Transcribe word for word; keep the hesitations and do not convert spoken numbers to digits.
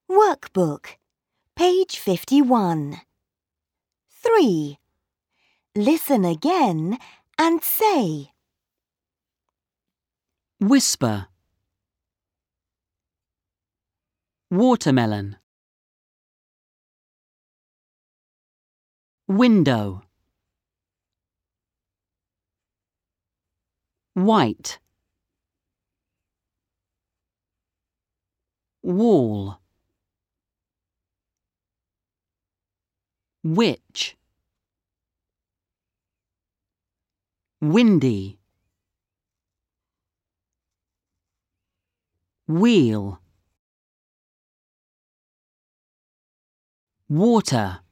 Workbook, page fifty-one. three. Listen again and say. Whisper. Watermelon. Window. White. Wall. Witch. Windy. Wheel. Water.